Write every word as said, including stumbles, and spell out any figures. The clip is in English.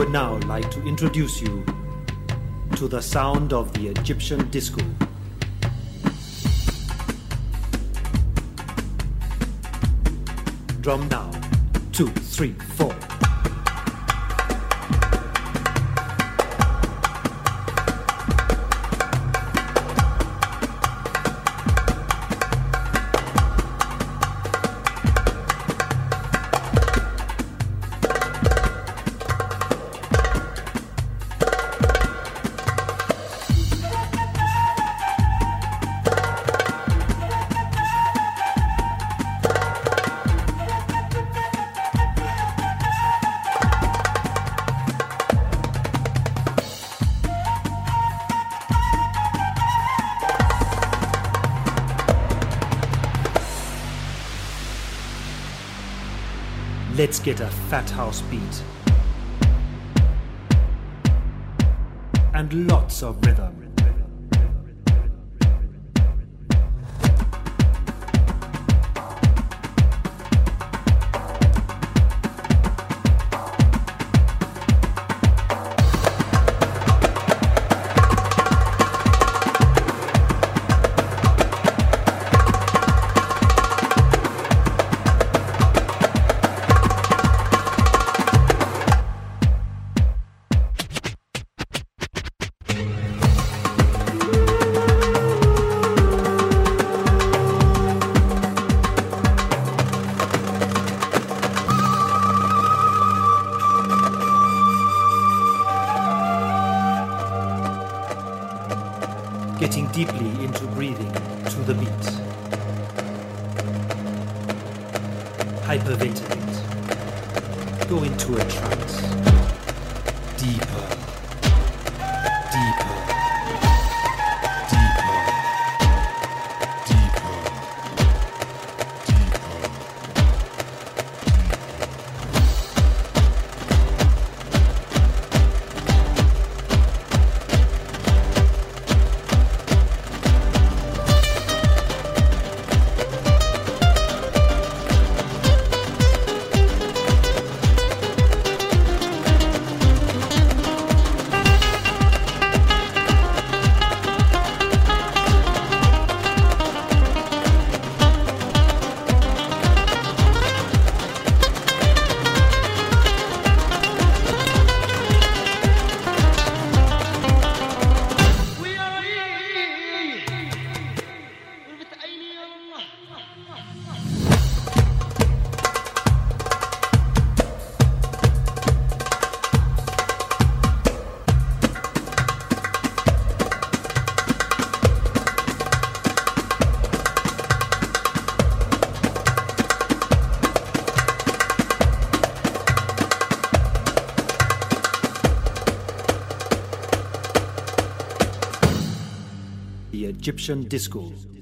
would now like to introduce you to the sound of the Egyptian disco. Drum now, two, three, four. Let's get a fat house beat and lots of rhythm. Getting deeply into breathing to the beat. Hyperventilate. Go into a trance. Deeper. Deeper. Deeper. Deeper. The Egyptian disco.